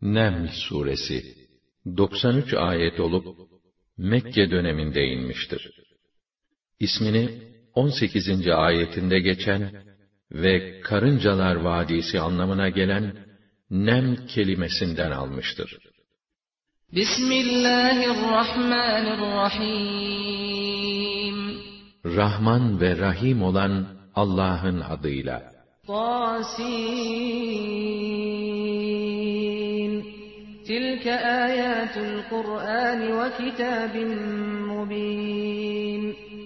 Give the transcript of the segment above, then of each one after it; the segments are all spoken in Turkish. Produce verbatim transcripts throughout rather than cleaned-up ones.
Neml suresi doksan üç ayet olup Mekke döneminde inmiştir. İsmini on sekizinci ayetinde geçen ve karıncalar vadisi anlamına gelen Neml kelimesinden almıştır. Bismillahirrahmanirrahim. Rahman ve Rahim olan Allah'ın adıyla. Tasin. Tilke ayatul Kur'an ve kitabin mubin.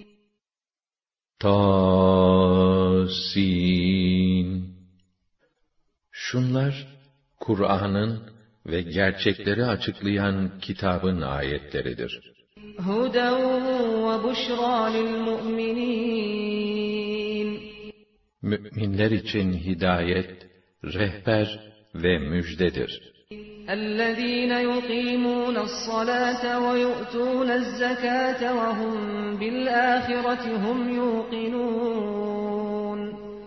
Tasin. Şunlar Kur'an'ın ve gerçekleri açıklayan kitabın ayetleridir. Huden ve buşra lil mu'minin. Müminler için hidayet, rehber ve müjdedir. اَلَّذ۪ينَ يُقِيمُونَ الصَّلَاةَ وَيُؤْتُونَ الزَّكَاةَ وَهُمْ بِالْآخِرَةِ هُمْ يُوقِنُونَ.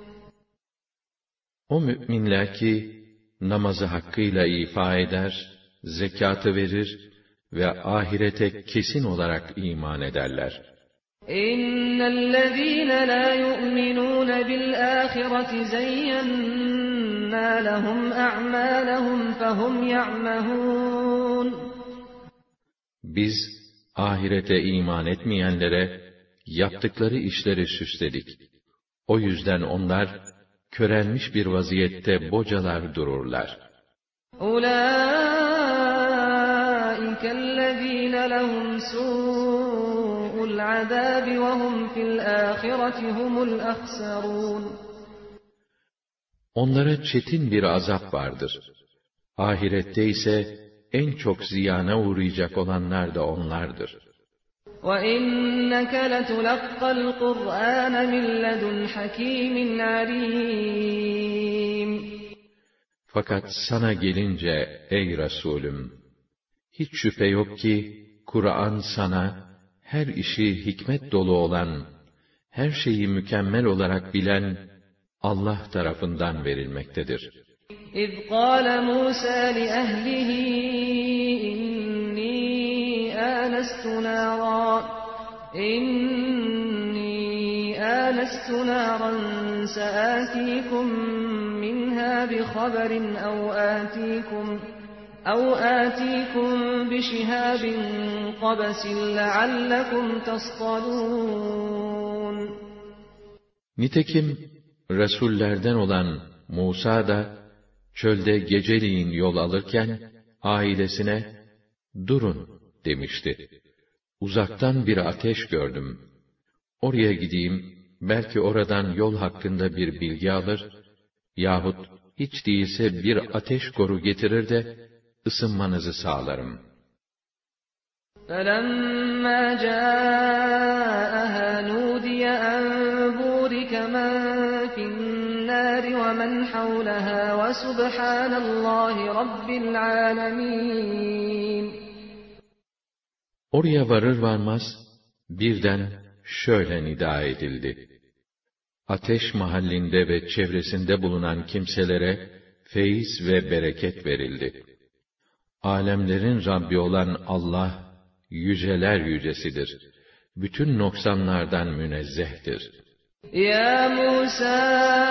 O müminler ki namazı hakkıyla ifa eder, zekatı verir ve ahirete kesin olarak iman ederler. اِنَّ الَّذ۪ينَ لَا يُؤْمِنُونَ بِالْآخِرَةِ زَيَّنَّا لَهُمْ أَعْمَالَهُمْ فَهُمْ يَعْمَهُونَ. Biz ahirete iman etmeyenlere yaptıkları işleri süsledik. O yüzden onlar körelmiş bir vaziyette bocalar dururlar. اُولَٰئِكَ الَّذ۪ينَ لَهُمْ سُوءُ الْعَذَابِ وَهُمْ فِي الْآخِرَةِ هُمُ الْأَخْسَرُونَ. Onlara çetin bir azap vardır. Ahirette ise en çok ziyana uğrayacak olanlar da onlardır. وَإِنَّكَ لَتُلَقَّى الْقُرْآنَ مِنْ لَدُنْ حَكِيمٍ عَلِيمٍ. Fakat sana gelince ey Resulüm, hiç şüphe yok ki Kur'an sana her işi hikmet dolu olan, her şeyi mükemmel olarak bilen Allah tarafından verilmektedir. اِذْ قَالَ مُوسَى لِأَهْلِهِ إِنِّي آنَسْتُ نَارًا إِنِّي آنَسْتُ نَارًا سَآتِيكُمْ مِنْهَا بِخَبَرٍ أَوْ آتِيكُمْ أَوْ آتِيكُمْ بِشِهَابٍ قَبَسٍ لَعَلَّكُمْ تَصْطَلُونَ. Nitekim Resullerden olan Musa da çölde geceliğin yol alırken ailesine durun demişti. Uzaktan bir ateş gördüm. Oraya gideyim, belki oradan yol hakkında bir bilgi alır yahut hiç değilse bir ateş koru getirir de ısınmanızı sağlarım. فَلَمَّا جَاءَهَا نُودِيَ أَنْ بُورِكَ مَنْ فِي النَّارِ وَمَنْ حَوْلَهَا وَسُبْحَانَ اللّٰهِ رَبِّ الْعَالَمِينَ. Oraya varır varmaz birden şöyle nida edildi. Ateş mahallinde ve çevresinde bulunan kimselere feyiz ve bereket verildi. Alemlerin Rabbi olan Allah yüceler yücesidir. Bütün noksanlardan münezzehtir. Ya Musa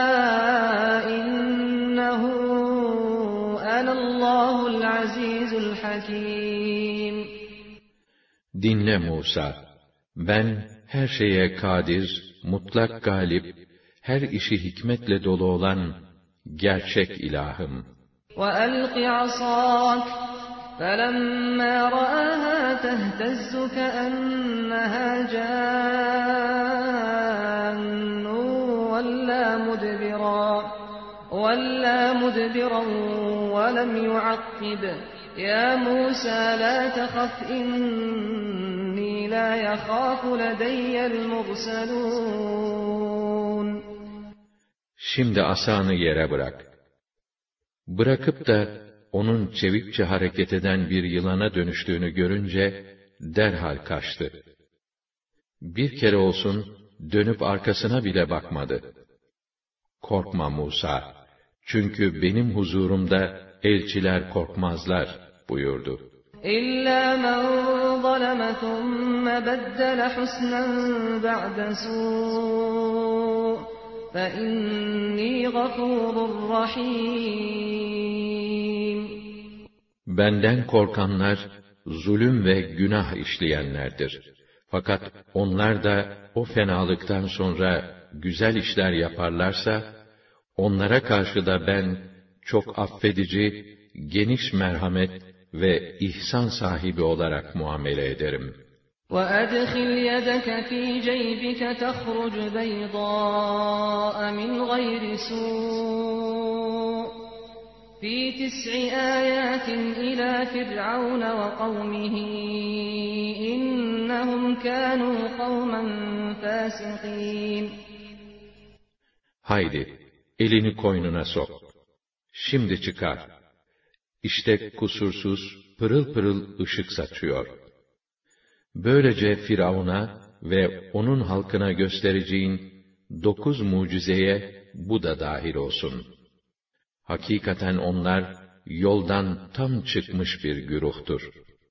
innehu enallahul azizul hakim. Dinle Musa, ben her şeye kadir, mutlak galip, her işi hikmetle dolu olan gerçek ilahım. وَأَلْقِ عَصَاكَ فَلَمَّا رَآهَا تَهْتَزُّ كَأَنَّهَا جَانٌّ وَلَّى مُدْبِرًا وَلَّى مُدْبِرًا وَلَمْ يُعَقِّبْ يَا مُوسَى لَا تَخَفْ إِنِّي لَا يَخَافُ لَدَيَّ الْمُرْسَلُونَ. Şimdi asanı yere bırak. Bırakıp da onun çevikçe hareket eden bir yılana dönüştüğünü görünce derhal kaçtı. Bir kere olsun dönüp arkasına bile bakmadı. Korkma Musa, çünkü benim huzurumda elçiler korkmazlar buyurdu. İlla men zaleme thumme beddele husnen ba'de su' fe inni gafurur rahim. Benden korkanlar zulüm ve günah işleyenlerdir. Fakat onlar da o fenalıktan sonra güzel işler yaparlarsa, onlara karşı da ben çok affedici, geniş merhamet ve ihsan sahibi olarak muamele ederim. وَأَدْخِلْ يَدَكَ فِي جَيْبِكَ تَخْرُجْ بَيْضَاءَ مِنْ غَيْرِ سُوءٍ فِي تِسْعِ آيَاتٍ إِلَى فِرْعَوْنَ وَقَوْمِهِ إِنَّهُمْ كَانُوا قَوْمًا فَاسِقِينَ. Haydi, elini koynuna sok. Şimdi çıkar. İşte kusursuz, pırıl pırıl ışık saçıyor. Böylece Firavun'a ve onun halkına göstereceğin dokuz mucizeye bu da dahil olsun. Hakikaten onlar yoldan tam çıkmış bir güruhtur.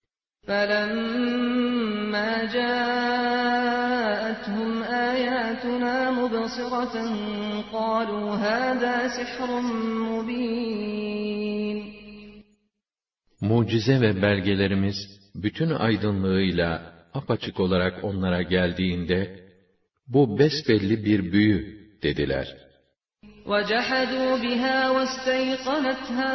فَلَمَّا جَاءَتْهُمْ آيَاتُنَا مُبْصِرَةً قَالُوا هَذَا سِحْرٌ مُبِينٌ. Mucize ve belgelerimiz bütün aydınlığıyla apaçık olarak onlara geldiğinde, bu besbelli bir büyü dediler. وَجَحَدُوا بِهَا وَاسْتَيْقَنَتْهَا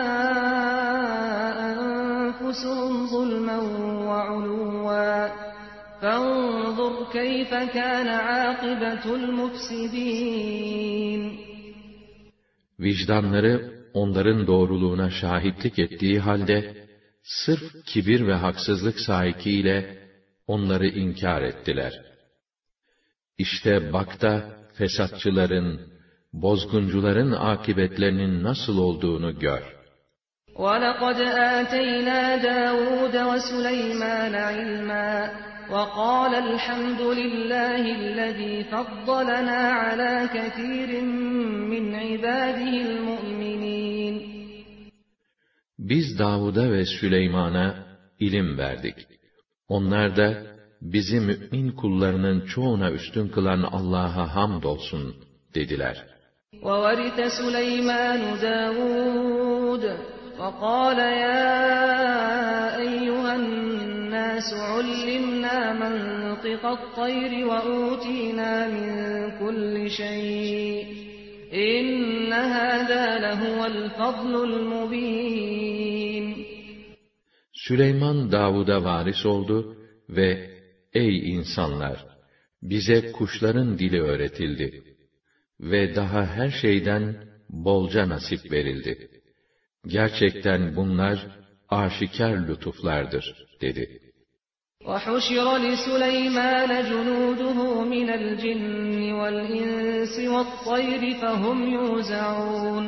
أَنفُسُهُمْ ظُلْمًا وَعُلُوًّا فَانظُرْ كَيْفَ كَانَ عَاقِبَةُ الْمُفْسِدِينَ. Vicdanları onların doğruluğuna şahitlik ettiği halde, sırf kibir ve haksızlık sahikiyle onları inkar ettiler. İşte bak da fesatçıların, bozguncuların akıbetlerinin nasıl olduğunu gör. وَلَقَدْ آتَيْنَا دَاوُودَ وَسُلَيْمَانَ عِلْمًا وَقَالَ الْحَمْدُ لِلَّهِ الَّذِي فَضَّلَنَا عَلَى كَثِيرٍ مِّنْ عِبَادِهِ الْمُؤْمِنِينَ. Biz Davud'a ve Süleyman'a ilim verdik. Onlar da bizi mümin kullarının çoğuna üstün kılan Allah'a hamdolsun dediler. وَوَرِثَ سُلَيْمَانُ دَاوُودَ وَقَالَ يَا أَيُّهَا النَّاسُ عُلِّمْنَا مَنطِقَ الطَّيْرِ وَأُوتِينَا مِنْ كُلِّ شَيْءٍ إِنَّ هَذَا لَهُوَ الْفَضْلُ الْمُبِينُ. Süleyman Davud'a varis oldu ve ey insanlar! Bize kuşların dili öğretildi ve daha her şeyden bolca nasip verildi. Gerçekten bunlar aşikar lütuflardır dedi. وَحُشِرَ لِسُلَيْمَانَ جُنُودُهُ مِنَ الْجِنِّ وَالْإِنسِ وَالطَّيْرِ فَهُمْ يُوزَعُونَ.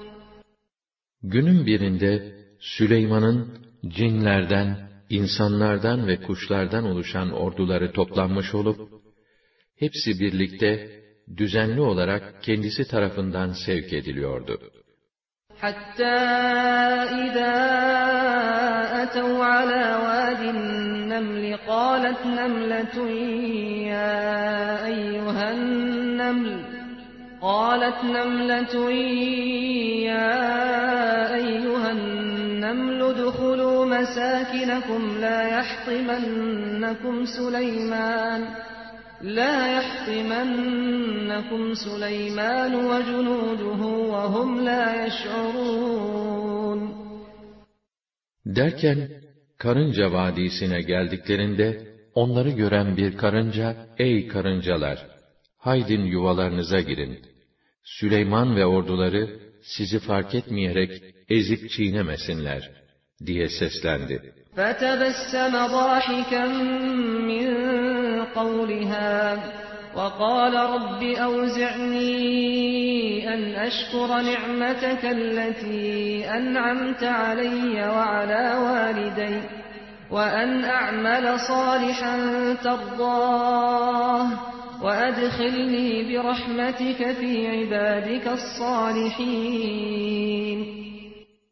Günün birinde Süleyman'ın cinlerden, insanlardan ve kuşlardan oluşan orduları toplanmış olup, hepsi birlikte düzenli olarak kendisi tarafından sevk ediliyordu. حَتَّى إِذَا أَتَوْا عَلَى وَادِ النَّمْلِ قَالَتْ نَمْلَةٌ يَا أَيُّهَا النَّمْلُ قَالَتْ نَمْلَةٌ يَا أَيُّهَا النَّمْلُ ادْخُلُوا مَسَاكِنَكُمْ لَا يَحْطِمَنَّكُمْ سُلَيْمَانُ لَا يَحْطِمَنَّكُمْ سُلَيْمَانُ وَجُنُودُهُ وَهُمْ لَا يَشْعُرُونَ. Derken, Karınca Vadisi'ne geldiklerinde, onları gören bir karınca, ey karıncalar! Haydin yuvalarınıza girin. Süleyman ve orduları, sizi fark etmeyerek ezip çiğnemesinler, diye seslendi. فَتَبَسَّمَ ضَاحِكًا مِّن قَوْلِهَا وَقَالَ رَبِّ أَوْزِعْنِي أَنْ أَشْكُرَ نِعْمَتَكَ الَّتِي أَنْعَمْتَ عَلَيَّ وَعَلَى وَالِدَيَّ وَأَنْ أَعْمَلَ صَالِحًا تَرْضَاهُ وَأَدْخِلْنِي بِرَحْمَتِكَ فِي عِبَادِكَ الصَّالِحِينَ.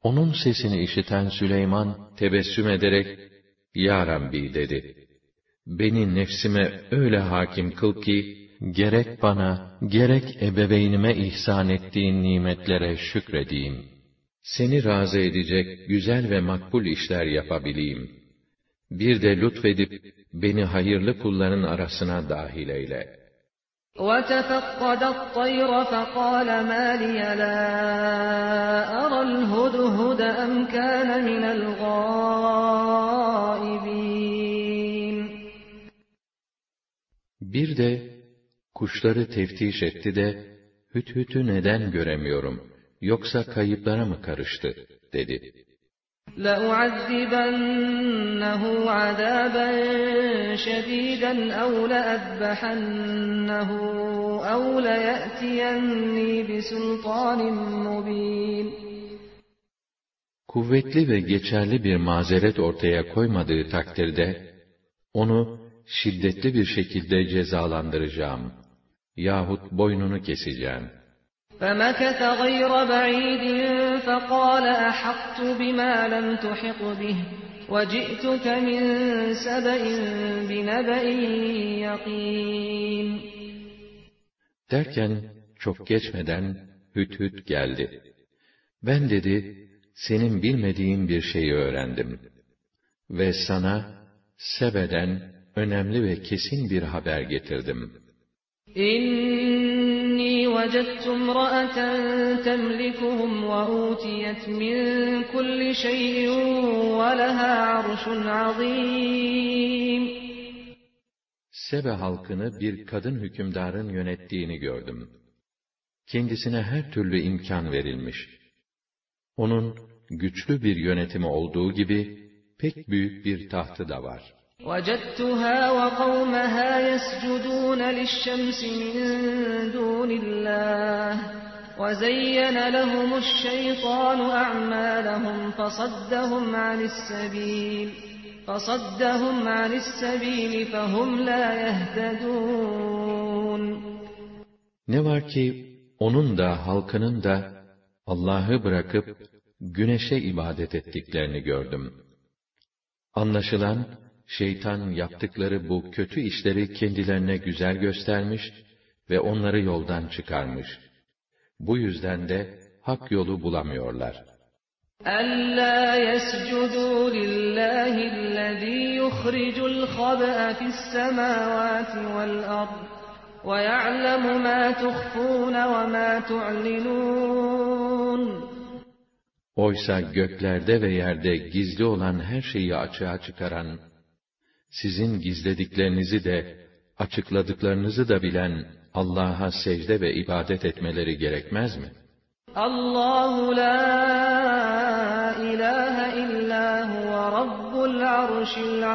Onun sesini işiten Süleyman tebessüm ederek, "Ya Rabbi," dedi. "Beni nefsime öyle hakim kıl ki, gerek bana, gerek ebeveynime ihsan ettiğin nimetlere şükredeyim. Seni razı edecek güzel ve makbul işler yapabileyim. Bir de lütfedip beni hayırlı kulların arasına dahil eyle." وَتَفَقَّدَ الطَّيْرَ فَقَالَ مَا لِيَ لَا أَرَى الْهُدْهُدَ أَمْ كَانَ مِنَ الْغَائِبِينَ Bir de kuşları teftiş etti de, Hüdhüd'ü neden göremiyorum, yoksa kayıplara mı karıştı, dedi. لَأُعَذِّبَنَّهُ عَذَابًا شَدِيدًا أَوْ لَأَذْبَحَنَّهُ أَوْ لَيَأْتِيَنِّي بِسُلْطَانٍ مُّبِينٍ Kuvvetli ve geçerli bir mazeret ortaya koymadığı takdirde, onu şiddetli bir şekilde cezalandıracağım yahut boynunu keseceğim. فَمَكَثَ غَيْرَ بَعِيدٍ فَقَالَ أَحَطتُ بِمَا لَمْ تُحِطْ بِهِ وَجِئْتُكَ مِنْ سَبَإٍ بِنَبَإٍ يَقِينٍ Derken çok geçmeden Hüdhüd geldi. Ben, dedi, senin bilmediğin bir şeyi öğrendim ve sana Sebe'den önemli ve kesin bir haber getirdim. İnni vecedtu imra'aten temlikuhum ve utiyet min kulli şeyin ve leha arşun azim. Sebe halkını bir kadın hükümdarın yönettiğini gördüm. Kendisine her türlü imkan verilmiş. Onun güçlü bir yönetimi olduğu gibi pek büyük bir tahtı da var. وَجَدْتُهَا وَقَوْمَهَا يَسْجُدُونَ لِلشَّمْسِ مِنْ دُونِ اللّٰهِ وَزَيَّنَ لَهُمُ الشَّيْطَانُ أَعْمَالَهُمْ فَصَدَّهُمْ عَنِ السَّبِيلِ فَصَدَّهُمْ عَنِ السَّبِيلِ فَهُمْ لَا يَهْتَدُونَ Ne var ki onun da halkının da Allah'ı bırakıp güneşe ibadet ettiklerini gördüm. Anlaşılan şeytan yaptıkları bu kötü işleri kendilerine güzel göstermiş ve onları yoldan çıkarmış. Bu yüzden de hak yolu bulamıyorlar. أَلَّا يَسْجُدُوا لِلَّهِ الَّذ۪ي يُخْرِجُ الْخَبْءَ فِي السَّمَاوَاتِ وَالْأَرْضِ وَيَعْلَمُ مَا تُخْفُونَ وَمَا تُعْلِنُونَ Oysa göklerde ve yerde gizli olan her şeyi açığa çıkaran, sizin gizlediklerinizi de, açıkladıklarınızı da bilen Allah'a secde ve ibadet etmeleri gerekmez mi? Allahu la ilahe illa huve rabbul arşil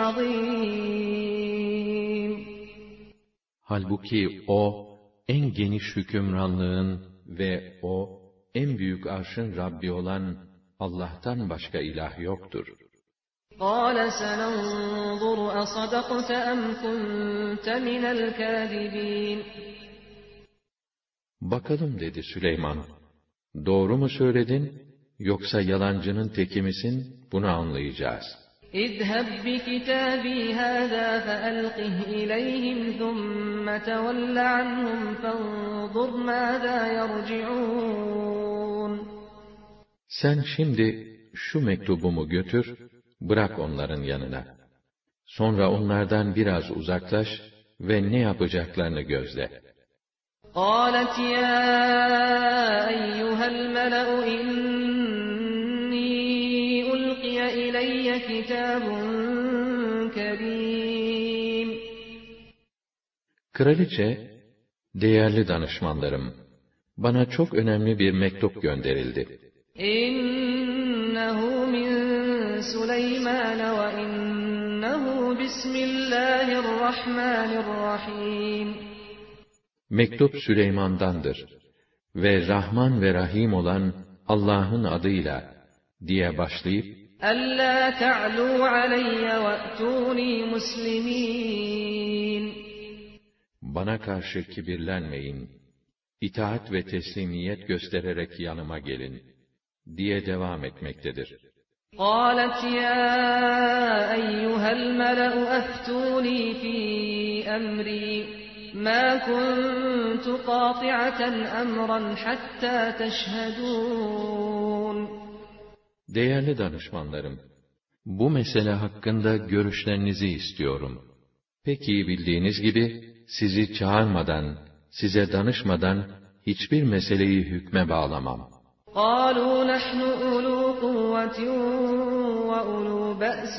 azim. Halbuki o, en geniş hükümranlığın ve o, en büyük arşın Rabbi olan Allah'tan başka ilah yoktur. قَالَ سَنَنْظُرُ أَصَدَقْتَ أَمْ كُنْتَ مِنَ الْكَاذِبِينَ Bakalım, dedi Süleyman, doğru mu söyledin, yoksa yalancının teki misin, bunu anlayacağız. اِذْهَبْ بِكِتَابِي هَذَا فَأَلْقِهْ إِلَيْهِمْ ثُمَّ تَوَلَّ عَنْهُمْ فَانْظُرْ مَاذَا يَرْجِعُونَ Sen şimdi şu mektubumu götür, bırak onların yanına. Sonra onlardan biraz uzaklaş ve ne yapacaklarını gözle. قَالَتْ يَا أَيُّهَا الْمَلَأُ إِنِّي أُلْقِيَ إِلَيَّ كِتَابٌ كَرِيمٌ Kraliçe, değerli danışmanlarım, bana çok önemli bir mektup gönderildi. İnnehu min Süleyman ve innehu bismillahirrahmanirrahim. Mektup Süleyman'dandır ve Rahman ve Rahim olan Allah'ın adıyla diye başlayıp Alla ta'lu aleyye ve'tuni muslimin. Bana karşı kibirlenmeyin, itaat ve teslimiyet göstererek yanıma gelin diye devam etmektedir. قالت يا أيها الملأ أفتوني في أمري ما كنت قاطعة أمرا حتى تشهدون. Değerli danışmanlarım, bu mesele hakkında görüşlerinizi istiyorum. Pek iyi bildiğiniz gibi, sizi çağırmadan, size danışmadan hiçbir meseleyi hükme bağlamam. قالوا نحن أولو قوة وأولو بأس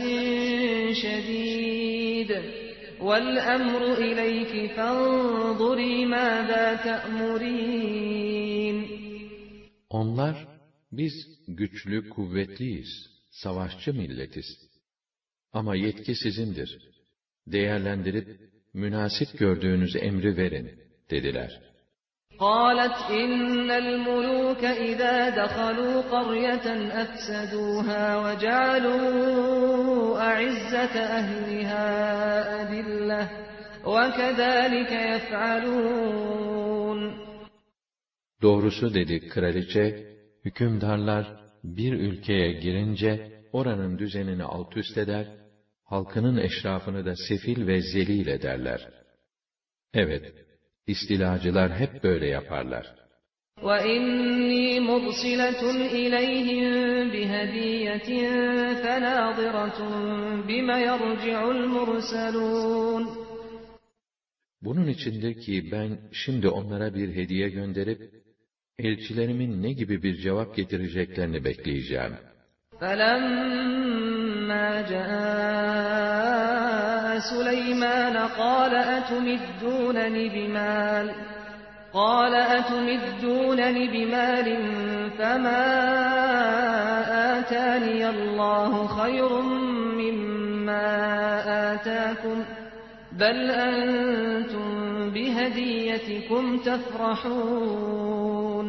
شديد والأمر إليك فانظري ماذا تأمرين. Onlar, biz güçlü, kuvvetliyiz, savaşçı milletiz. Ama yetki sizindir. Değerlendirip, münasip gördüğünüz emri verin, dediler. قالت إن الملوك إذا دخلوا قرية أفسدوها وجعلوا أعزة أهلها أذلة وكذلك يفعلون. Doğrusu dedi kraliçe, hükümdarlar bir ülkeye girince oranın düzenini alt üst eder, halkının eşrafını da sefil ve zelil ederler. Evet, istilacılar hep böyle yaparlar. وَإِنِّي مُرْسِلَةٌ إِلَيْهِمْ بِهَدِيَّةٍ فَنَاظِرَةٌ بِمَ يَرْجِعُ الْمُرْسَلُونَ. Bunun içindir ki ben şimdi onlara bir hediye gönderip, elçilerimin ne gibi bir cevap getireceklerini bekleyeceğim. فَلَمَّا جَاءَ سُلَيْمَانَ قَالَ أَتُمِدُّونَنِ بِمَالٍ قَالَ أَتُمِدُّونَنِ بِمَالٍ فَمَا آتَانِيَ اللَّهُ خَيْرٌ مِّمَّا آتَاكُمْ بَلْ أَنْتُمْ بِهَدِيَّتِكُمْ تَفْرَحُونَ.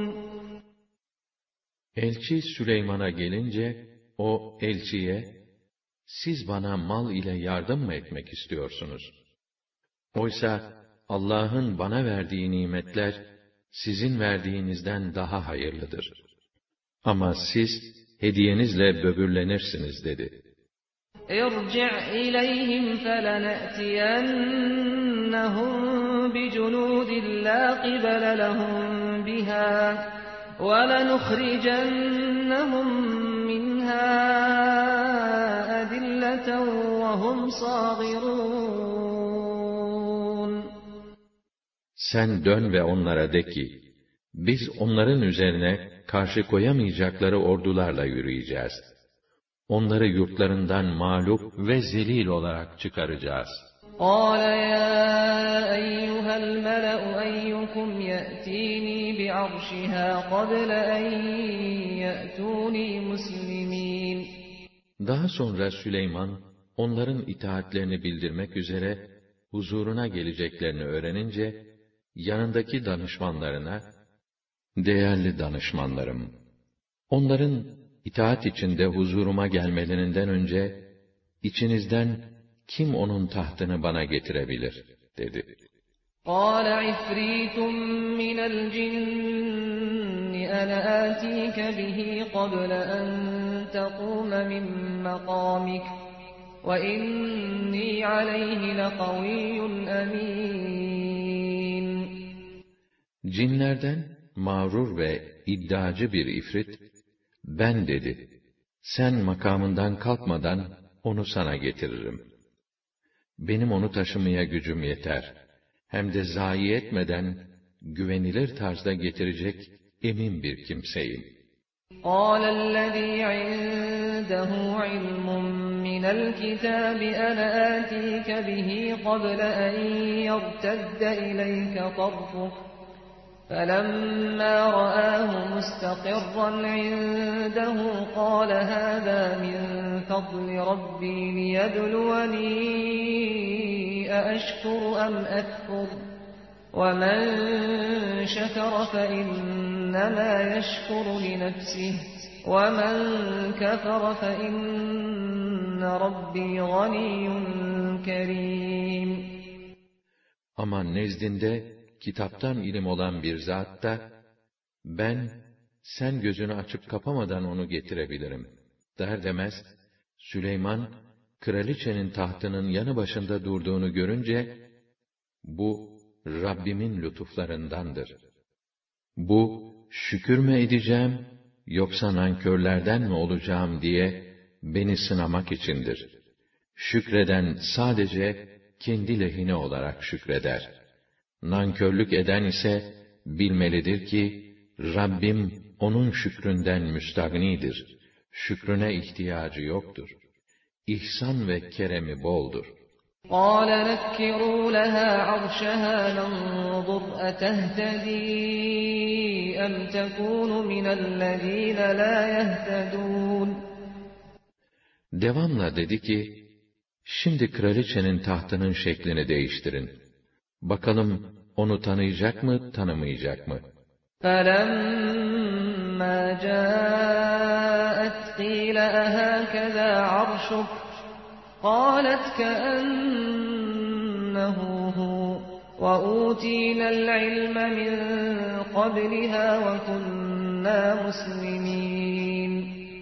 Elçi Süleyman'a gelince, o elçiye, siz bana mal ile yardım mı etmek istiyorsunuz? Oysa Allah'ın bana verdiği nimetler, sizin verdiğinizden daha hayırlıdır. Ama siz, hediyenizle böbürlenirsiniz dedi. اِرْجِعْ إِلَيْهِمْ فَلَنَأْتِيَنَّهُمْ بِجُنُودٍ لَا قِبَلَ لَهُمْ بِهَا وَلَنُخْرِجَنَّهُمْ مِنْهَا أَذِلَّةً وَهُمْ صَاغِرُونَ. Sen dön ve onlara de ki, biz onların üzerine karşı koyamayacakları ordularla yürüyeceğiz. Onları yurtlarından mağlup ve zelil olarak çıkaracağız. قَالَ يَا أَيُّهَا الْمَلَأُ أَيُّكُمْ يَأْتِينِي بِعَرْشِهَا قَبْلَ أَنْ يَأْتُونِي مُسْلِمِينَ. Daha sonra Süleyman, onların itaatlerini bildirmek üzere, huzuruna geleceklerini öğrenince, yanındaki danışmanlarına, değerli danışmanlarım, onların itaat içinde huzuruma gelmelerinden önce, içinizden kim onun tahtını bana getirebilir, dedi. قَالَ عِفْرِيتٌ مِّنَ الْجِنِّ أَنَا آتِيكَ بِهِ قَبْلَ أَن تَقُومَ مِن مَّقَامِكَ وَإِنِّي عَلَيْهِ لَقَوِيٌّ أَمِينٌ. Cinlerden mağrur ve iddiacı bir ifrit, ben dedi, sen makamından kalkmadan onu sana getiririm. Benim onu taşımaya gücüm yeter. Hem de zayi etmeden, güvenilir tarzda getirecek emin bir kimseyim. قَالَ الَّذ۪ي عِنْدَهُ عِلْمٌ مِّنَ الْكِتَابِ أَنَا آتِيكَ بِهِ قَبْلَ أَنْ يَرْتَدَّ إِلَيْكَ طَرْفُكَ فَلَمَّا رَآهُ مُسْتَقِرًّا عِنْدَهُ قَالَ هَذَا مِنْ فَضْلِ رَبِّي لِيَبْلُوَنِي أَأَشْكُرُ أَمْ أَكْفُرُ وَمَنْ شَكَرَ فَإِنَّمَا يَشْكُرُ لِنَفْسِهِ وَمَنْ كَفَرَ فَإِنَّ رَبِّي غَنِيٌّ كَرِيمٌ. Ama nezdinde kitaptan ilim olan bir zat da, ben sen gözünü açıp kapamadan onu getirebilirim. Der demez, Süleyman, kraliçenin tahtının yanı başında durduğunu görünce, bu Rabbimin lütuflarındandır. Bu, şükür mü edeceğim, yoksa nankörlerden mi olacağım diye beni sınamak içindir. Şükreden sadece kendi lehine olarak şükreder. Nankörlük eden ise bilmelidir ki, Rabbim onun şükründen müstagnidir. Şükrüne ihtiyacı yoktur. İhsan ve keremi boldur. قَالَ نَكِّرُوا لَهَا عَرْشَهَا نَنظُرْ أَتَهْتَدِي أَمْ تَكُونُ مِنَ الَّذ۪ينَ لَا يَهْتَدُونَ Devamla dedi ki, şimdi kraliçenin tahtının şeklini değiştirin. Bakalım onu tanıyacak mı, tanımayacak mı? فَلَمَّا جَاءَتْ قِيلَ أَهَكَذَا عَرْشُكَ قَالَتْ كَأَنَّهُ هُوَ وَأُوتِينَا الْعِلْمَ مِنْ قَبْلِهَا وَكُنَّا مُسْلِمِينَ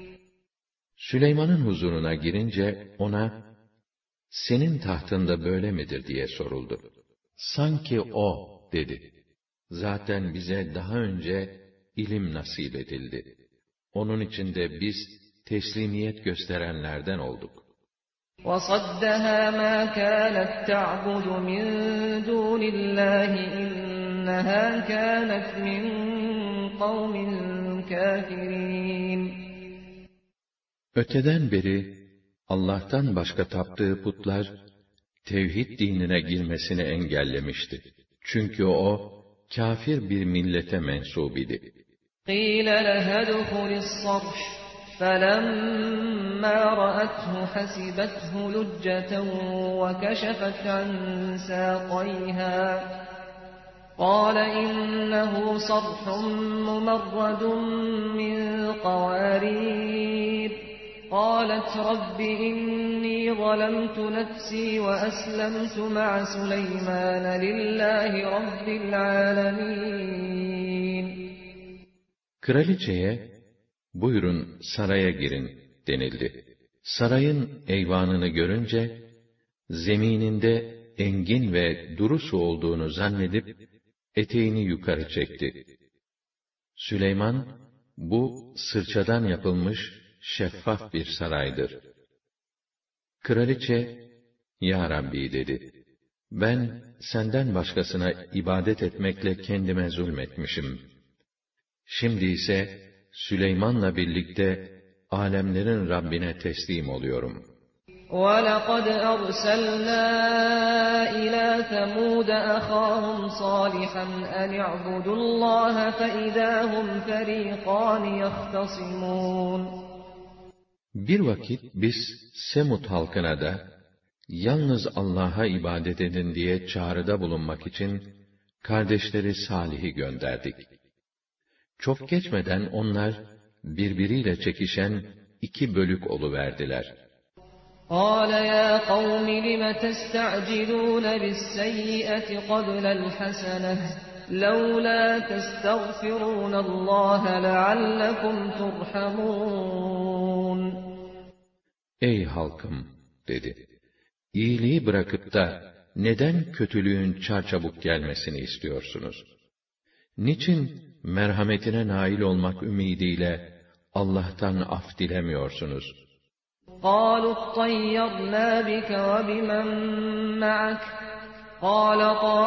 Süleyman'ın huzuruna girince ona, senin tahtında böyle midir diye soruldu. Sanki o, dedi. Zaten bize daha önce ilim nasip edildi. Onun için de biz teslimiyet gösterenlerden olduk. وَصَدَّهَا مَا كَانَتْ تَعْبُدُ مِنْ دُونِ اللّٰهِ إِنَّهَا كَانَتْ مِنْ قَوْمٍ كَافِرِينَ Öteden beri Allah'tan başka taptığı putlar tevhid dinine girmesini engellemişti. Çünkü o kâfir bir millete mensup idi. قِيلَ لَهَا ادْخُلِ الصَّرْحَ فَلَمَّا رَأَتْهُ حَسِبَتْهُ لُجَّةً وَكَشَفَتْ عَنْ سَاقَيْهَا قَالَ إِنَّهُ صَرْحٌ مُمَرَّدٌ مِّن قَوَارِيرَ قَالَتْ رَبِّ إِنِّي ظَلَمْتُ نَفْسِي وَأَسْلَمْتُ مَعَ سُلَيْمَانَ لِلَّهِ رَبِّ الْعَالَمِينَ Kraliçeye, buyurun saraya girin denildi. Sarayın eyvanını görünce, zemininde engin ve duru su olduğunu zannedip, eteğini yukarı çekti. Süleyman, bu sırçadan yapılmış şeffaf bir saraydır. Kraliçe, Ya Rabbi dedi, ben senden başkasına ibadet etmekle kendime zulmetmişim. Şimdi ise Süleyman'la birlikte alemlerin Rabbine teslim oluyorum. وَلَقَدْ أَرْسَلْنَا إِلَى ثَمُودَ أَخَاهُمْ صَالِحًا أَنِ اعْبُدُوا اللّٰهَ فَإِذَا هُمْ فَرِيقَانِ يَخْتَصِمُونَ Bir vakit biz Semud halkına da yalnız Allah'a ibadet edin diye çağrıda bulunmak için kardeşleri Salih'i gönderdik. Çok geçmeden onlar birbiriyle çekişen iki bölük oluverdiler. قَالَ يَا قَوْمِ لِمَ تَسْتَعْجِلُونَ بِالسَّيِّئَةِ قَبْلَ الْحَسَنَةِ لَوْلَا تَسْتَغْفِرُونَ اللّٰهَ لَعَلَّكُمْ تُرْحَمُونَ Ey halkım, dedi. İyiliği bırakıp da neden kötülüğün çarçabuk gelmesini istiyorsunuz? Niçin merhametine nail olmak ümidiyle Allah'tan af dilemiyorsunuz? قَالُوا اطَّيَّرْنَا بِكَ وَبِمَنْ مَعَكَ قَالَ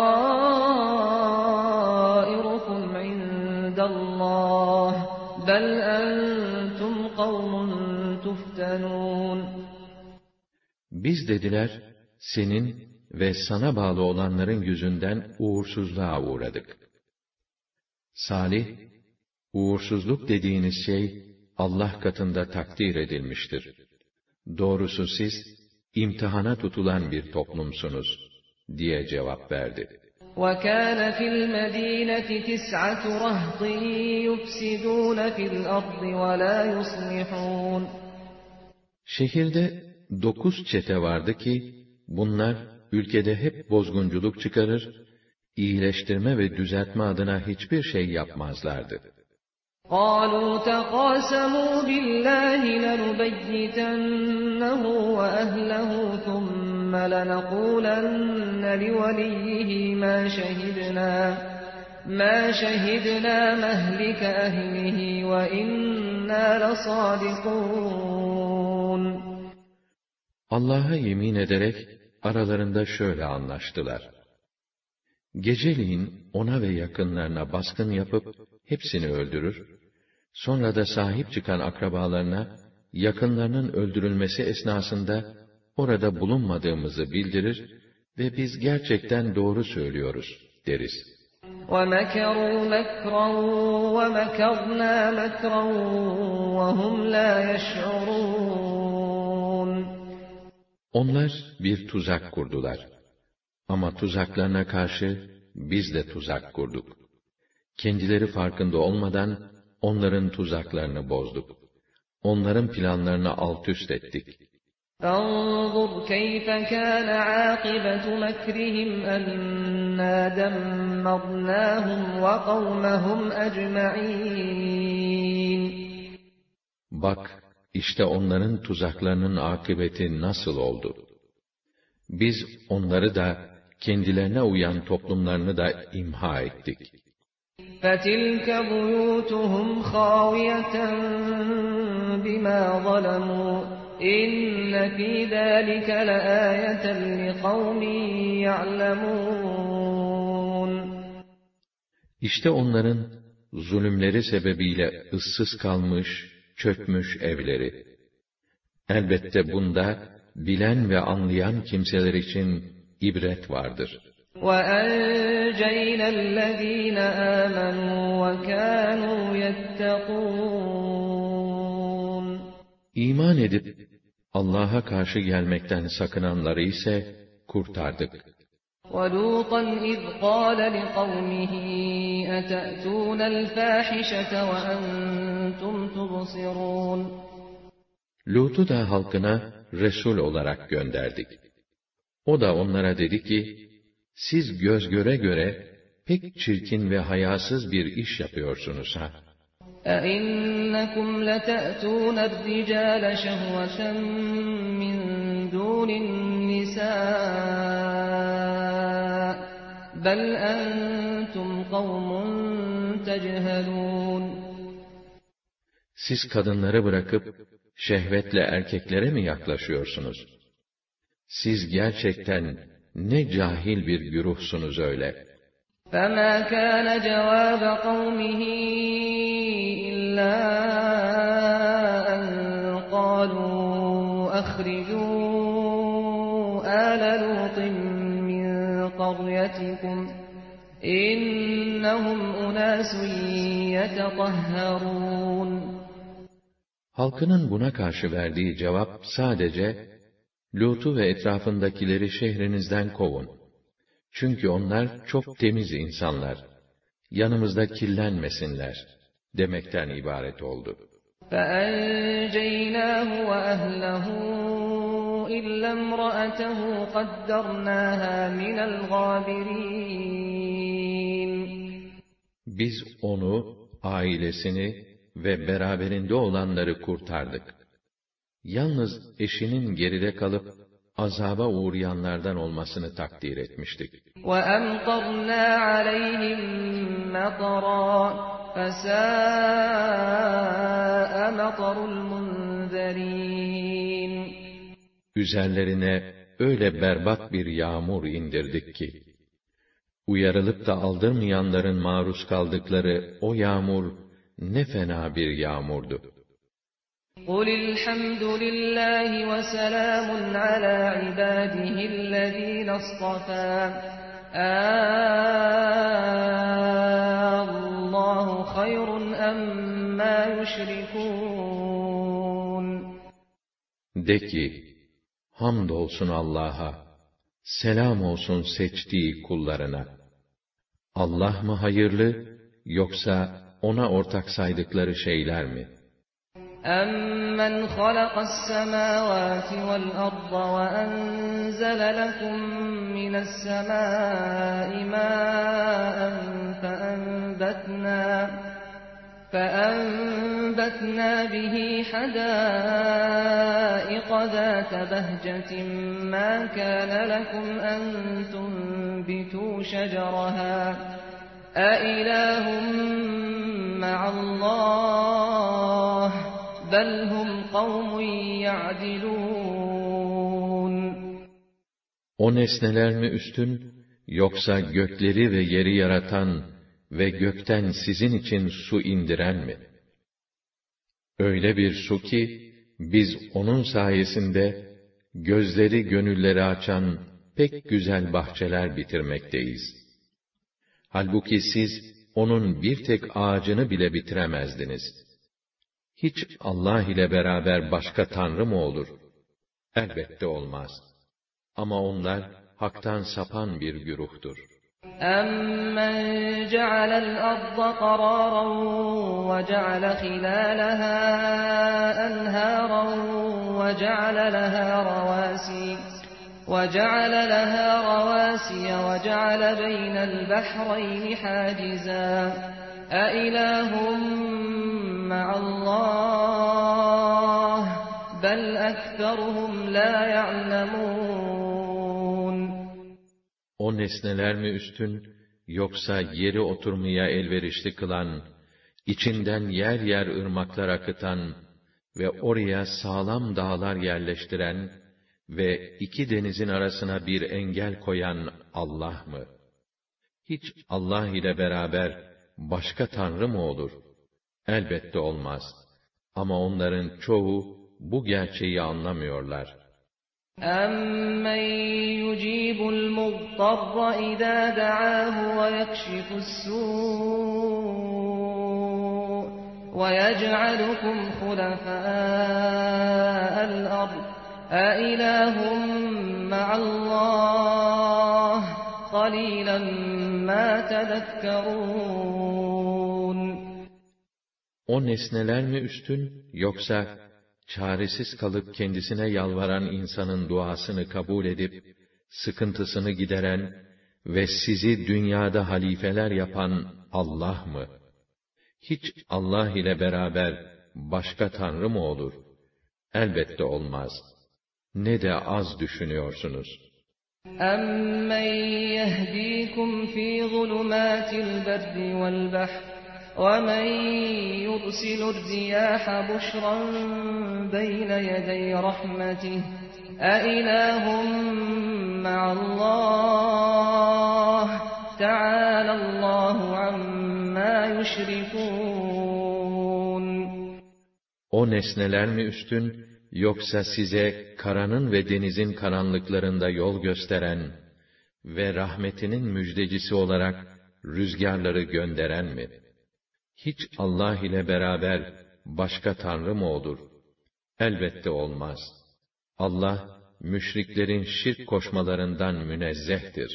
طَائِرُكُمْ عِنْدَ اللّٰهِ بَلْ أَنْتُمْ قَوْمٌ تُفْتَنُونَ Biz dediler, senin ve sana bağlı olanların yüzünden uğursuzluğa uğradık. Salih, uğursuzluk dediğiniz şey Allah katında takdir edilmiştir. Doğrusu siz imtihana tutulan bir toplumsunuz diye cevap verdi. وَكَانَ فِي الْمَد۪ينَةِ تِسْعَةُ رَهْطٍ يُفْسِدُونَ فِي الْأَرْضِ وَلَا يُصْلِحُونَ Şehirde dokuz çete vardı ki, bunlar ülkede hep bozgunculuk çıkarır, iyileştirme ve düzeltme adına hiçbir şey yapmazlardı. قالوا تقاسموا بالله لنبيتنه وأهله ثم لنقولن لوليه ما شهدنا ما شهدنا مهلك أهله وإنا لصادقون. Allah'a yemin ederek aralarında şöyle anlaştılar. Geceliğin ona ve yakınlarına baskın yapıp hepsini öldürür, sonra da sahip çıkan akrabalarına yakınlarının öldürülmesi esnasında orada bulunmadığımızı bildirir ve biz gerçekten doğru söylüyoruz deriz. وَمَكَرُوا مَكْرًا وَمَكَرْنَا مَكْرًا وَهُمْ لَا يَشْعُرُونَ. Onlar bir tuzak kurdular. Ama tuzaklarına karşı biz de tuzak kurduk. Kendileri farkında olmadan onların tuzaklarını bozduk. Onların planlarını altüst ettik. فَانظُرْ كَيْفَ كَانَ عَاقِبَةُ مَكْرِهِمْ أَنَّا دَمَّرْنَاهُمْ وَقَوْمَهُمْ أَجْمَعِينَ. Bak, işte onların tuzaklarının akıbeti nasıl oldu? Biz onları da, kendilerine uyan toplumlarını da imha ettik. فَتِلْكَ بُيُوتُهُمْ خَاوِيَةً بِمَا ظَلَمُوا إِنَّ فِي ذَلِكَ لَآيَةً لِقَوْمٍ يَعْلَمُونَ. İşte onların zulümleri sebebiyle ıssız kalmış, çökmüş evleri. Elbette bunda bilen ve anlayan kimseler için ibret vardır. وَأَنْجَيْنَا الَّذ۪ينَ آمَنُوا وَكَانُوا يَتَّقُونَ. İman edip Allah'a karşı gelmekten sakınanları ise kurtardık. وَلُوطًا إِذْ قَالَ لِقَوْمِهِ أَتَأْتُونَ الْفَاحِشَةَ وَأَنْتُمْ تُبْصِرُونَ. Lut'u da halkına Resul olarak gönderdik. O da onlara dedi ki, siz göz göre göre pek çirkin ve hayasız bir iş yapıyorsunuz ha. أَإِنَّكُمْ لَتَأْتُونَ الرِّجَالَ شَهْوَةً مِّن دُونِ النِّسَاءِ بَلْ أَنْتُمْ قَوْمٌ تَجْهَلُونَ. Siz kadınları bırakıp şehvetle erkeklere mi yaklaşıyorsunuz? Siz gerçekten ne cahil bir güruhsunuz öyle. فَمَا كَانَ جَوَابَ قَوْمِهِ إِلَّا أَنْ قَالُوا أَخْرِجُوا آلَ لُوطٍ مِّنْ قَرْيَتِكُمْ إِنَّهُمْ أُنَاسٌ يَتَطَهَّرُونَ. Halkının buna karşı verdiği cevap sadece, Lut'u ve etrafındakileri şehrinizden kovun. Çünkü onlar çok temiz insanlar. Yanımızda kirlenmesinler demekten ibaret oldu. فَأَنْجَيْنَاهُ وَأَهْلَهُ إِلَّا امْرَأَتَهُ قَدَّرْنَاهَا مِنَ الْغَابِرِينَ. Biz onu, ailesini ve beraberinde olanları kurtardık. Yalnız eşinin geride kalıp azaba uğrayanlardan olmasını takdir etmiştik. وَأَمْطَرْنَا عَلَيْهِمْ مَطَرًا فَسَاءَ مَطَرُ الْمُنذَرِينَ. Üzerlerine öyle berbat bir yağmur indirdik ki, uyarılıp da aldırmayanların maruz kaldıkları o yağmur ne fena bir yağmurdu. قُلِ الْحَمْدُ لِلَّهِ وَسَلَامٌ عَلَى عِبَادِهِ الَّذ۪ينَ اصْطَفَى اللّٰهُ خَيْرٌ أَمَّا يُشْرِكُونَ. De ki, hamdolsun Allah'a, selam olsun seçtiği kullarına. Allah mı hayırlı, yoksa ona ortak saydıkları şeyler mi? أَمَّنْ خَلَقَ السَّمَاوَاتِ وَالْأَرْضَ وَأَنْزَلَ لَكُم مِّنَ السَّمَاءِ مَاءً فَأَنبَتْنَا فَأَنبَتْنَا بِهِ حَدَائِقَ ذَاتَ بَهْجَةٍ مَا كَانَ لَكُمْ أَن تُنبِتُوا شَجَرَهَا أَإِلَٰهٌ مَّعَ اللَّهِ بَلْ هُمْ قَوْمٌ يَعْدِلُونَ O nesneler mi üstün, yoksa gökleri ve yeri yaratan ve gökten sizin için su indiren mi? Öyle bir su ki, biz onun sayesinde, gözleri gönülleri açan pek güzel bahçeler bitirmekteyiz. Halbuki siz, onun bir tek ağacını bile bitiremezdiniz. Hiç Allah ile beraber başka tanrı mı olur? Elbette olmaz. Ama onlar, haktan sapan bir güruhtur. أَمَّنْ جَعَلَ الْأَرْضَ قَرَارًا وَجَعَلَ خِلَالَهَا أَنْهَارًا وَجَعَلَ لَهَا رَوَاسِيَ وَجَعَلَ لَهَا رَوَاسِيَ وَجَعَلَ بَيْنَ الْبَحْرَيْنِ حَاجِزًا أَإِلَٰهٌ مَّعَ اللَّهِ بَلْ أَكْثَرُهُمْ لَا يَعْلَمُونَ O nesneler mi üstün, yoksa yeri oturmaya elverişli kılan, içinden yer yer ırmaklar akıtan ve oraya sağlam dağlar yerleştiren ve iki denizin arasına bir engel koyan Allah mı? Hiç Allah ile beraber başka tanrı mı olur? Elbette olmaz. Ama onların çoğu bu gerçeği anlamıyorlar. أَمَّنْ يُجِيبُ الْمُضْطَرَّ إِذَا دَعَاهُ وَيَكْشِفُ السُّوءَ وَيَجْعَلُكُمْ خُلَفَاءَ الْأَرْضِ أَإِلَٰهٌ مَّعَ اللَّهِ قَلِيلًا مَا تَذَكَّرُونَ O nesneler mi üstün, yoksa çaresiz kalıp kendisine yalvaran insanın duasını kabul edip, sıkıntısını gideren ve sizi dünyada halifeler yapan Allah mı? Hiç Allah ile beraber başka tanrı mı olur? Elbette olmaz. Ne de az düşünüyorsunuz. أَمَّنْ يَهْدِيكُمْ فِي ظُلُمَاتِ الْبَرِّ وَالْبَحْرِ وَمَنْ يُرْسِلُ الرِّيَاحَ بُشْرًا بَيْنَ يَدَيْ رَحْمَتِهِ أَإِلَٰهٌ مَّعَ اللَّهِ تَعَالَى اللّٰهُ عَمَّا يُشْرِكُونَ O nesneler mi üstün, yoksa size karanın ve denizin karanlıklarında yol gösteren ve rahmetinin müjdecisi olarak rüzgarları gönderen mi? Hiç Allah ile beraber başka tanrı mı olur? Elbette olmaz. Allah, müşriklerin şirk koşmalarından münezzehtir.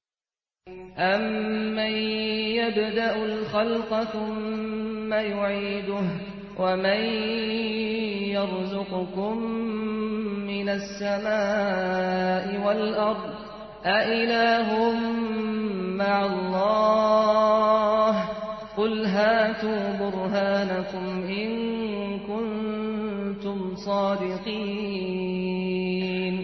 أَمَّنْ يَبْدَأُ الْخَلْقَ ثُمَّ يُعِيدُهُ وَمَنْ يَرْزُقُكُم مِّنَ السَّمَاءِ وَالْأَرْضِ أَإِلَٰهٌ مَّعَ اللَّهِ قُلْ هَاتُوا بُرْهَانَكُمْ إِن كُنتُمْ صَادِقِينَ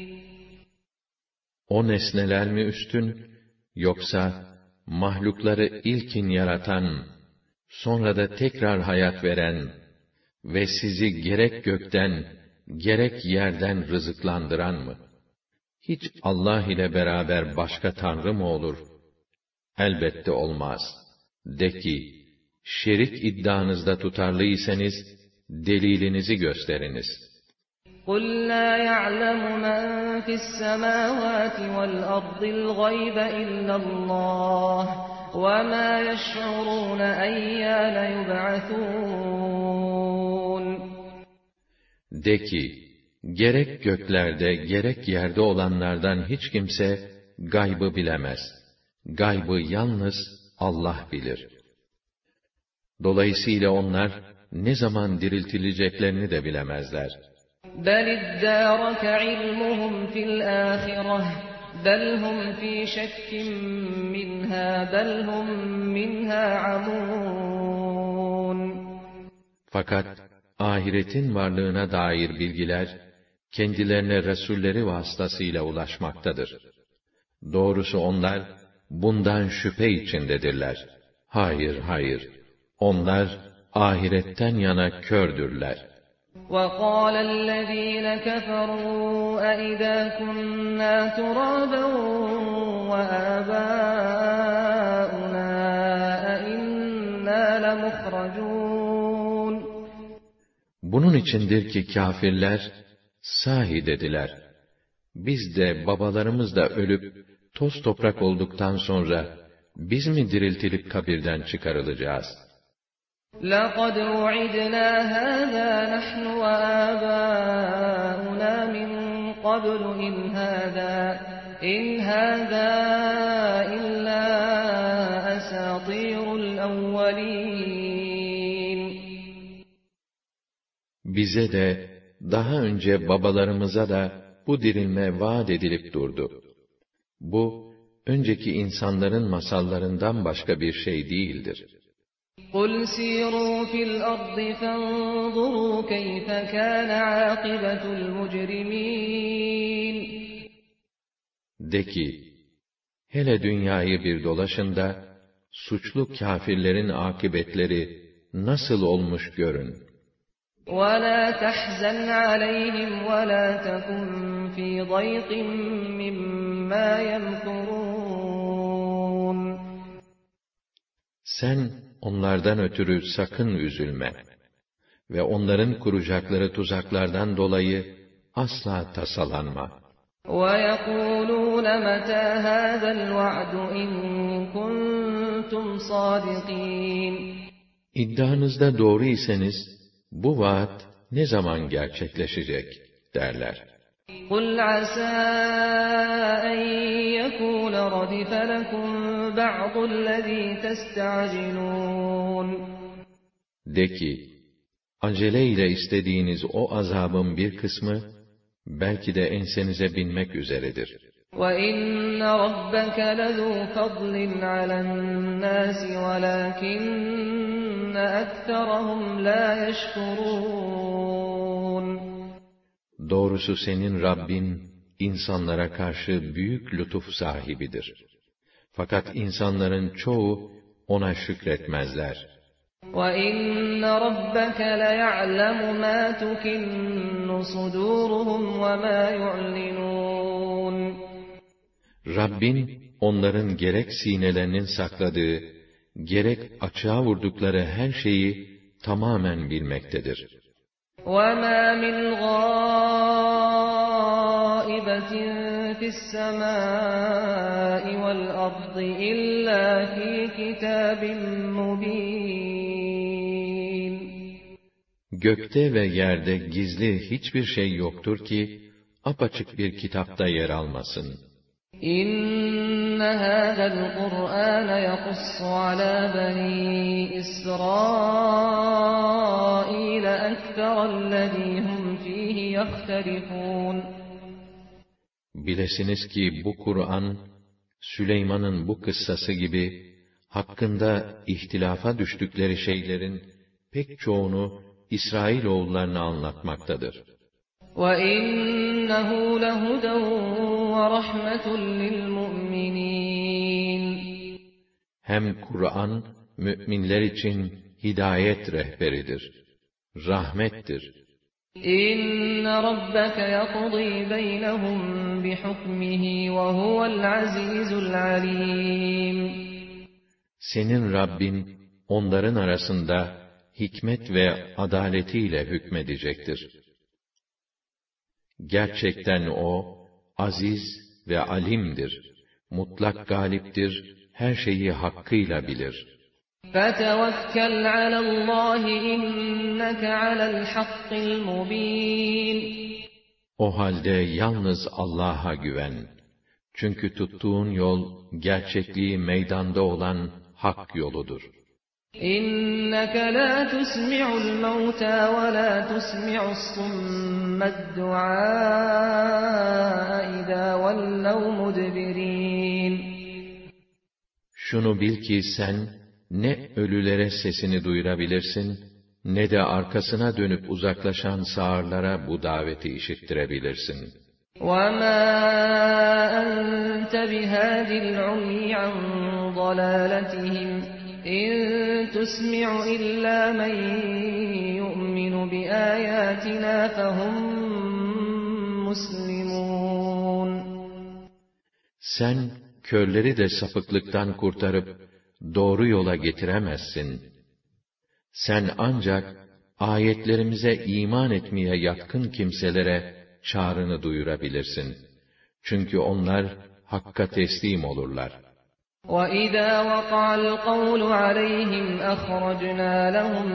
O nesneler mi üstün, yoksa mahlukları ilkin yaratan, sonra da tekrar hayat veren ve sizi gerek gökten, gerek yerden rızıklandıran mı? Hiç Allah ile beraber başka tanrı mı olur? Elbette olmaz. De ki, şerik iddianızda tutarlıysanız, delilinizi gösteriniz. قُلْ لَا يَعْلَمُ مَنْ فِي السَّمَاوَاتِ وَالْأَرْضِ الْغَيْبَ إِلَّا اللَّهُ وَمَا يَشْعُرُونَ أَيَّانَ يُبْعَثُونَ De ki, gerek göklerde, gerek yerde olanlardan hiç kimse gaybı bilemez. Gaybı yalnız Allah bilir. Dolayısıyla onlar ne zaman diriltileceklerini de bilemezler. بَلِ ادَّارَكَ عِلْمُهُمْ فِي الْآخِرَةِ بَلْ هُمْ فِي شَكٍّ مِّنْهَا بَلْ هُمْ مِنْهَا عَمُونَ Fakat ahiretin varlığına dair bilgiler kendilerine resulleri vasıtasıyla ulaşmaktadır. Doğrusu onlar bundan şüphe içindedirler. Hayır, hayır. Onlar ahiretten yana kördürler. وَقَالَ الَّذ۪ينَ كَفَرُوا أَإِذَا كُنَّا تُرَابًا وَآبَاؤُنَا أَإِنَّا لَمُخْرَجُونَ Bunun içindir ki kâfirler, sahi dediler, biz de babalarımız da ölüp, toz toprak olduktan sonra, biz mi diriltilip kabirden çıkarılacağız? لَقَدْ وُعِدْنَا هَذَا نَحْنُ وَآبَاؤُنَا مِنْ قَبْلُ إِنْ هَذَا إِنْ هَذَا إِلَّا أَسَاطِيرُ الْأَوَّلِينَ Bize de, daha önce babalarımıza da bu dirilme vaat edilip durdu. Bu, önceki insanların masallarından başka bir şey değildir. قُلْ سِيرُوا فِي الْأَرْضِ فَانظُرُوا كَيْفَ كَانَ عَاقِبَةُ الْمُجْرِمِينَ De ki, hele dünyayı bir dolaşın da, suçlu kâfirlerin akıbetleri nasıl olmuş görün. وَلَا تَحْزَنْ عَلَيْهِمْ وَلَا تَكُنْ فِي ضَيْقٍ مِّمَّا يَمْكُرُونَ Sen onlardan ötürü sakın üzülme ve onların kuracakları tuzaklardan dolayı asla tasalanma. وَيَقُولُونَ مَتَى هَذَا الْوَعْدُ إِن كُنتُمْ صَادِقِينَ İddianızda doğru iseniz, bu vaat ne zaman gerçekleşecek derler. قُلْ عَسَى أَن يَكُونَ رَدِفَ لَكُمْ بَعْضُ الَّذ۪ي تَسْتَعْجِلُونَ De ki, aceleyle istediğiniz o azabın bir kısmı, belki de ensenize binmek üzeredir. وَإِنَّ رَبَّكَ لَذُو فَضْلٍ عَلَى النَّاسِ وَلَكِنَّ أَكْثَرَهُمْ لَا يَشْكُرُونَ Doğrusu senin Rabbin, insanlara karşı büyük lütuf sahibidir. Fakat insanların çoğu ona şükretmezler. وَإِنَّ رَبَّكَ لَيَعْلَمُ مَا تُكِنُّ صُدُورُهُمْ وَمَا يُعْلِنُونَ Rabbin, onların gerek sinelerinin sakladığı, gerek açığa vurdukları her şeyi tamamen bilmektedir. وَمَا مِنْ غَائِبَةٍ فِي السَّمَاءِ وَالْأَرْضِ إِلَّا فِي كِتَابٍ مُبِينٍ Gökte ve yerde gizli hiçbir şey yoktur ki, apaçık bir kitapta yer almasın. إِنَّ هَذَا الْقُرْآنَ يَقُصُّ عَلَى بَنِي إِسْرَائِيلَ أَكْثَرَ الَّذ۪ي هُمْ ف۪يهِ يَخْتَلِفُونَ Bilesiniz ki bu Kur'an, Süleyman'ın bu kıssası gibi, hakkında ihtilafa düştükleri şeylerin pek çoğunu İsrailoğullarına anlatmaktadır. وَإِنَّهُ لَهُدًى وَرَحْمَةٌ لِلْمُؤْمِنِينَ Hem Kur'an, mü'minler için hidayet rehberidir, rahmettir. إِنَّ رَبَّكَ يَقْضِي بَيْنَهُمْ بِحُكْمِهِ وَهُوَ الْعَزِيزُ الْعَلِيمُ Senin Rabbin, onların arasında hikmet ve adaletiyle hükmedecektir. Gerçekten O, aziz ve alimdir, mutlak galiptir, her şeyi hakkıyla bilir. فَتَوَكَّلْ عَلَى اللّٰهِ اِنَّكَ عَلَى الْحَقِّ الْمُب۪ينَ O halde yalnız Allah'a güven. Çünkü tuttuğun yol, gerçekliği meydanda olan hak yoludur. إِنَّكَ لَا تُسْمِعُ الْمَوْتَى وَلَا تُسْمِعُ الصُّمَّ الدُّعَاءَ إِذَا وَلَّوْا مُدْبِرِينَ Şunu bil ki sen, ne ölülere sesini duyurabilirsin, ne de arkasına dönüp uzaklaşan sağırlara bu daveti işittirebilirsin. وَمَا أَنْتَ بِهَادِ الْعُمْيِ عَنْ ضَلَالَتِهِمْ إِنْ تُسْمِعُ إِلَّا مَنْ يُؤْمِنُ بِآيَاتِنَا فَهُمْ مُسْلِمُونَ. Sen körleri de sapıklıktan kurtarıp doğru yola getiremezsin. Sen ancak ayetlerimize iman etmeye yatkın kimselere çağrını duyurabilirsin. Çünkü onlar hakka teslim olurlar. وَإِذَا وَقَعَ الْقَوْلُ عَلَيْهِمْ أَخْرَجْنَا لَهُمْ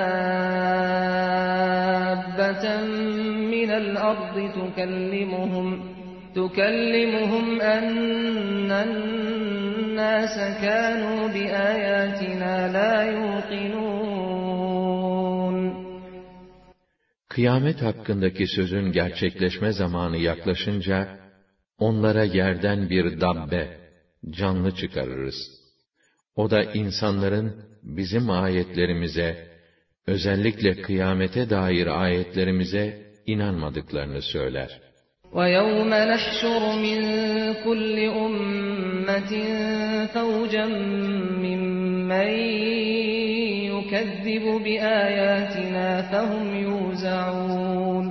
دَابَّةً مِّنَ الْأَرْضِ تُكَلِّمُهُمْ تُكَلِّمُهُمْ أَنَّ النَّاسَ كَانُوا بِآيَاتِنَا لَا يُوقِنُونَ. Kıyamet hakkındaki sözün gerçekleşme zamanı yaklaşınca, onlara yerden bir dabbe, canlı çıkarırız. O da insanların bizim ayetlerimize, özellikle kıyamete dair ayetlerimize inanmadıklarını söyler. وَيَوْمَ نَحْشُرُ مِنْ كُلِّ أُمَّةٍ فَوْجًا مِّمَّنْ يُكَذِّبُ بِآيَاتِنَا فَهُمْ يُوزَعُونَ.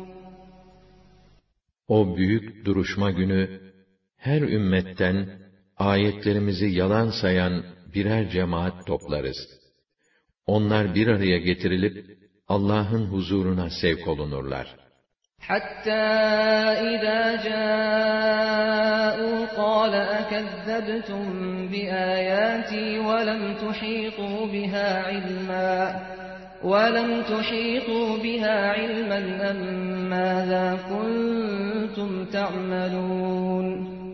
O büyük duruşma günü, her ümmetten ayetlerimizi yalan sayan birer cemaat toplarız. Onlar bir araya getirilip Allah'ın huzuruna sevk olunurlar. حَتَّى إِذَا جَاءُوا قَالَ أَكَذَّبْتُمْ بِآيَاتِي وَلَمْ تُحِيطُوا بِهَا عِلْمًا وَلَمْ تُحِيطُوا بِهَا عِلْمًا أَمْ مَاذَا كُنْتُمْ تَعْمَلُونَ.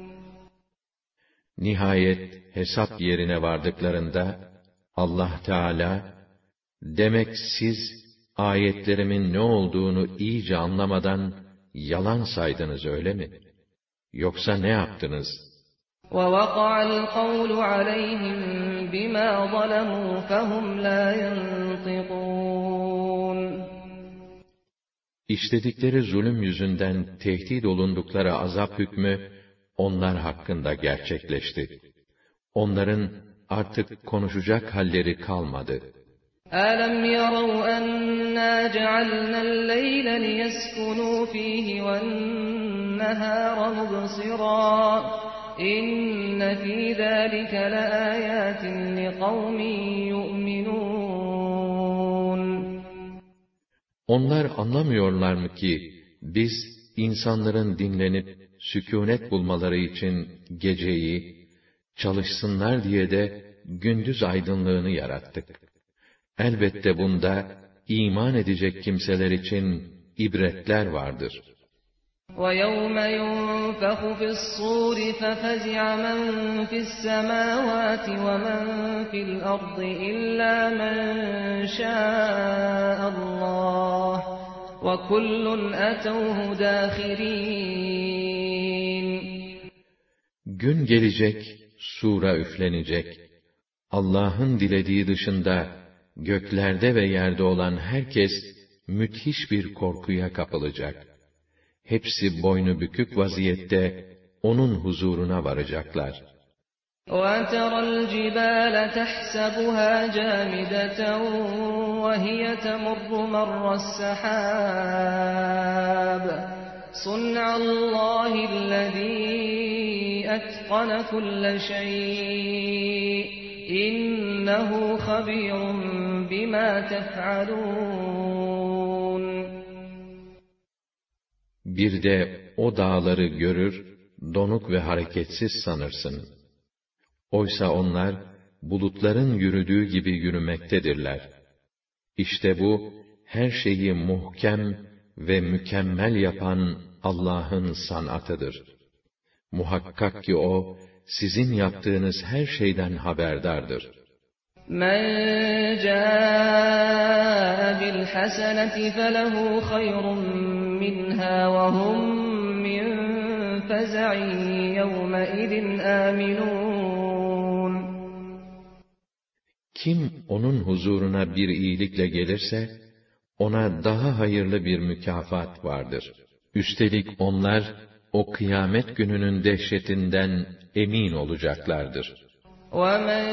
Nihayet hesap yerine vardıklarında Allah Teala, demek siz ayetlerimin ne olduğunu iyice anlamadan yalan saydınız öyle mi? Yoksa ne yaptınız? وَوَقَعَ الْقَوْلُ عَلَيْهِمْ بِمَا ظَلَمُوا فَهُمْ لَا يَنْطِقُونَ. İşledikleri zulüm yüzünden tehdit olundukları azap hükmü onlar hakkında gerçekleşti. Onların artık konuşacak halleri kalmadı. أَلَمْ يَرَوْا أَنَّا جَعَلْنَا اللَّيْلَ لِيَسْكُنُوا فِيهِ وَالنَّهَارَ مُبْصِرًا إِنَّ فِي ذَلِكَ لَآيَاتٍ لِقَوْمٍ يُؤْمِنُونَ. Onlar anlamıyorlar mı ki biz insanların dinlenip sükûnet bulmaları için geceyi, çalışsınlar diye de gündüz aydınlığını yarattık. Elbette bunda iman edecek kimseler için ibretler vardır. وَيَوْمَ يُنفَخُ فِي الصُّورِ فَفَزِعَ مَنْ فِي السَّمَاوَاتِ وَمَنْ فِي الْأَرْضِ إِلَّا مَنْ شَاءَ اللَّهُ وَكُلٌّ أَتَوْهُ دَاخِرِينَ. Gün gelecek, sura üflenecek. Allah'ın dilediği dışında göklerde ve yerde olan herkes müthiş bir korkuya kapılacak. Hepsi boynu bükük vaziyette onun huzuruna varacaklar. وَتَرَى الْجِبَالَ تَحْسَبُهَا جَامِدَةً وَهِيَ تَمُرُّ مَرَّ السَّحَابِ صُنْعَ اللَّهِ الَّذِي أَتْقَنَ كُلَّ شَيْءٍ إِنَّهُ خَبِيرٌ بِمَا تَفْعَلُونَ. Bir de o dağları görür, donuk ve hareketsiz sanırsın. Oysa onlar, bulutların yürüdüğü gibi yürümektedirler. İşte bu, her şeyi muhkem ve mükemmel yapan Allah'ın sanatıdır. Muhakkak ki O, sizin yaptığınız her şeyden haberdardır. مَنْ جَاءَ بِالْحَسَنَةِ فَلَهُ خَيْرٌ مِّنْهَا وَهُمْ مِنْ فَزَعٍ يَوْمَئِذٍ آمِنُونَ. Kim onun huzuruna bir iyilikle gelirse, ona daha hayırlı bir mükafat vardır. Üstelik onlar, o kıyamet gününün dehşetinden emin olacaklardır. وَمَنْ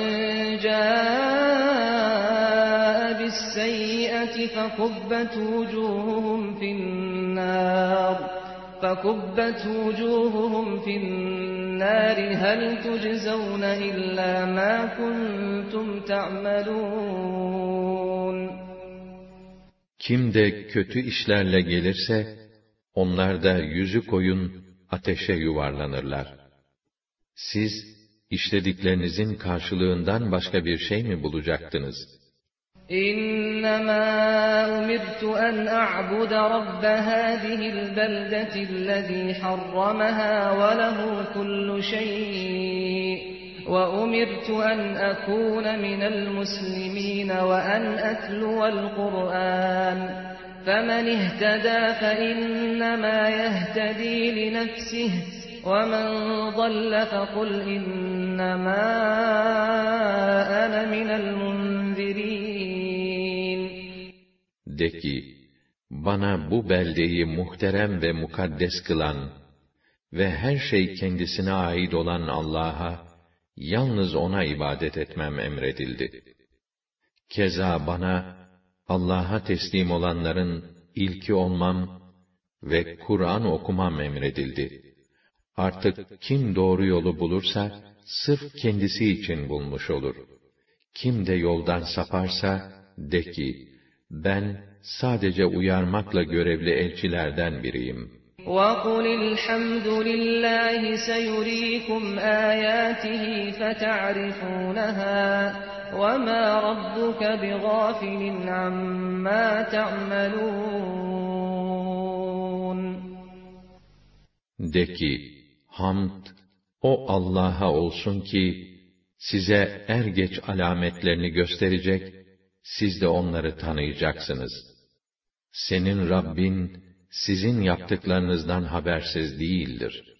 جَاءَ بِالسَّيِّئَةِ فَكُبَّتْ وُجُوهُهُمْ فِي النَّارِ فَكُبَّتْ وُجُوهُهُمْ فِي النَّارِ هَلْ تُجْزَوْنَ إِلَّا مَا كُنْتُمْ تَعْمَلُونَ Kim de kötü işlerle gelirse, onlar da yüzü koyun ateşe yuvarlanırlar. Siz, işlediklerinizin karşılığından başka bir şey mi bulacaktınız? İnnemâ umirtu en a'bude rabbe hâzihil beldetillezî harramahâ ve lehu kullu şey' ve umirtu en ekûne minel muslimîn ve en etluvel Kur'an. فَمَنِ اهْتَدَى فَإِنَّمَا يَهْتَدِي لِنَفْسِهِ وَمَنْ ضَلَّ فَقُلْ إِنَّمَا أَنَا مِنَ الْمُنْذِرِينَ De ki, bana bu beldeyi muhterem ve mukaddes kılan ve her şey kendisine ait olan Allah'a, yalnız O'na ibadet etmem emredildi. Keza bana, Allah'a teslim olanların ilki olmam ve Kur'an okumam emredildi. Artık kim doğru yolu bulursa, sırf kendisi için bulmuş olur. Kim de yoldan saparsa, de ki, ben sadece uyarmakla görevli elçilerden biriyim. وَقُلِ الْحَمْدُ لِلَّهِ سَيُرِيكُمْ آيَاتِهِ فَتَعْرِفُونَهَا وَمَا رَبُّكَ بِغَافِلٍ عَمَّا تَعْمَلُونَ De ki, hamd, o Allah'a olsun ki, size er geç alametlerini gösterecek, siz de onları tanıyacaksınız. Senin Rabbin, sizin yaptıklarınızdan habersiz değildir.